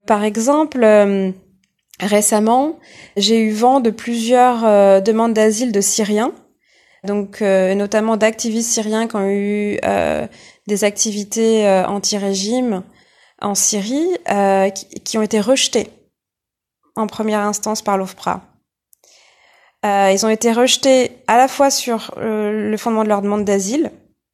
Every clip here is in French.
Par exemple, récemment, j'ai eu vent de plusieurs demandes d'asile de Syriens, donc notamment d'activistes syriens qui ont eu des activités anti-régime en Syrie, qui ont été rejetées en première instance par l'OFPRA. Ils ont été rejetés à la fois sur le fondement de leur demande d'asile,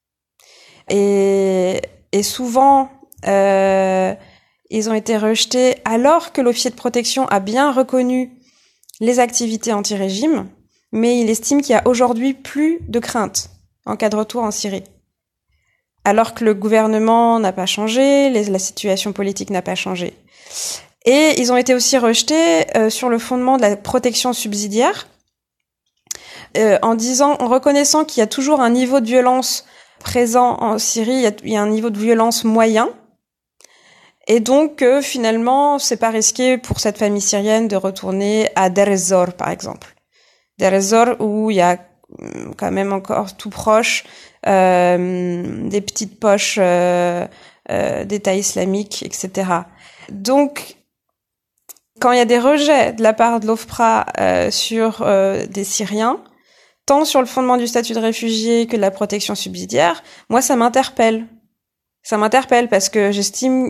et souvent ils ont été rejetés alors que l'officier de protection a bien reconnu les activités anti-régime, mais il estime qu'il y a aujourd'hui plus de crainte en cas de retour en Syrie. Alors que le gouvernement n'a pas changé, la situation politique n'a pas changé. Et ils ont été aussi rejetés sur le fondement de la protection subsidiaire, en reconnaissant qu'il y a toujours un niveau de violence présent en Syrie, il y a un niveau de violence moyen, et donc finalement c'est pas risqué pour cette famille syrienne de retourner à Deir ez-Zor par exemple. Deir ez-Zor où il y a quand même encore tout proche des petites poches d'État islamique, etc. Donc quand il y a des rejets de la part de l'OFPRA sur des Syriens, tant sur le fondement du statut de réfugié que de la protection subsidiaire, moi ça m'interpelle. Ça m'interpelle parce que j'estime,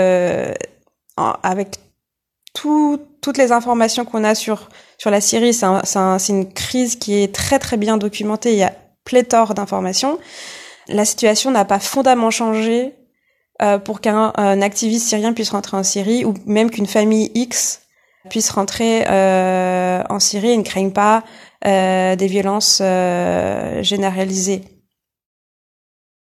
avec toutes les informations qu'on a sur la Syrie, c'est une crise qui est très très bien documentée, il y a pléthore d'informations. La situation n'a pas fondamentalement changé pour qu'un activiste syrien puisse rentrer en Syrie, ou même qu'une famille X puisse rentrer en Syrie et ne craigne pas des violences généralisées.